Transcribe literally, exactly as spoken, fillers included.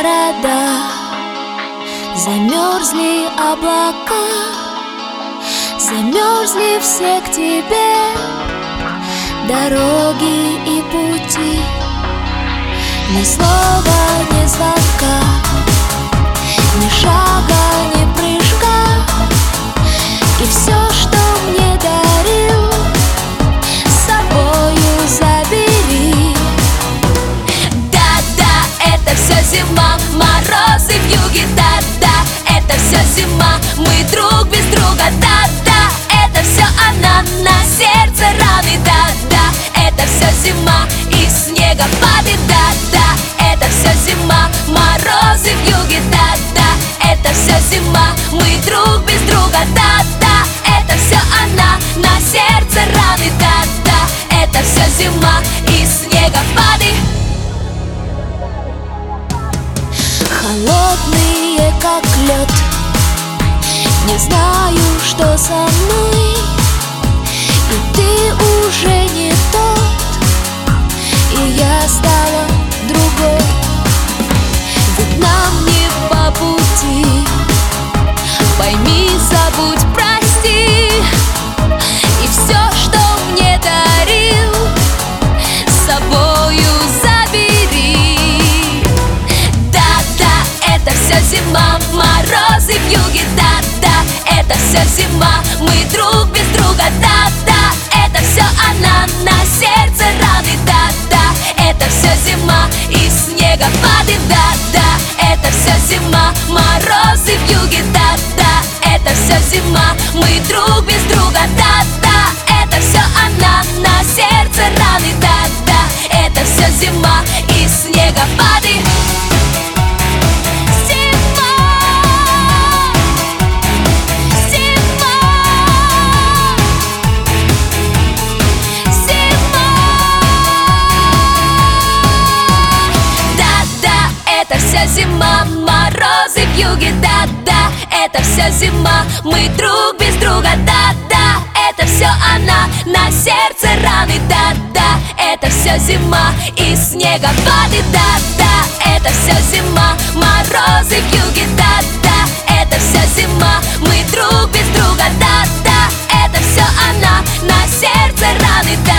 города, замерзли облака, замерзли все к тебе дороги и пути. Ни слова, ни звонка, ни шага, ни прыжка, и все, что мне дарил, с собою забери. Да-да, это все зима, морозы в юге. Да-да, это все зима, мы друг без друга. Да-да, это все она, на сердце раны. Да-да, это все зима, и снегопады. Да-да, это все зима, морозы в юге. Да-да, это все зима, мы друг без друга. Да-да, это все она, на сердце раны. Да-да, это все зима, и снегопады. Холодные, как лед, не знаю, что со мной, и ты уже не тот, и я стала другой. Ведь нам не по пути, пойми, забудь, прости, и все, что мне дарил, с собою забери. Да-да, это все зима, морозы в юге. Да-да, это все зима, мы друг без друга. Да-да, это все она, на сердце раны. Да-да, это все зима, и снегопады. Да-да, это все зима, морозы в юге. Да-да, это все зима, мы друг без друга. Да-да, это все она, на сердце раны. Да-да, это все зима, и снегопады. Это все зима, морозы в юге. Да-да, это все зима, мы друг без друга. Да-да, это все она, на сердце раны. Да-да, это все зима, и снегопады. Да-да, это все зима, морозы в юге. Да-да, это все зима, мы друг без друга. Да-да, это все она, на сердце раны.